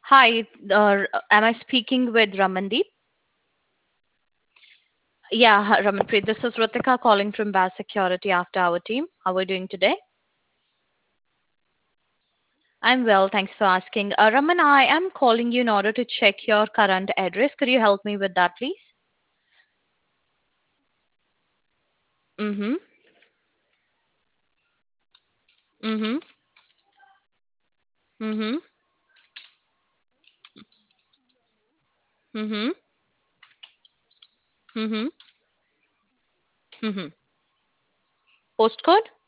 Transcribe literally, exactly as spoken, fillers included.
Hi, uh, am I speaking with Ramandeep? Yeah, hi, Ramanpreet. This is Ritika calling from Bass Security after our team. How are we doing today? I'm well, thanks for asking. Uh, Raman, I am calling you in order to check your current address. Could you help me with that, please? Mm-hmm. Mm-hmm. Mm-hmm. Mm-hmm. Mm-hmm. Mm-hmm. Postcode?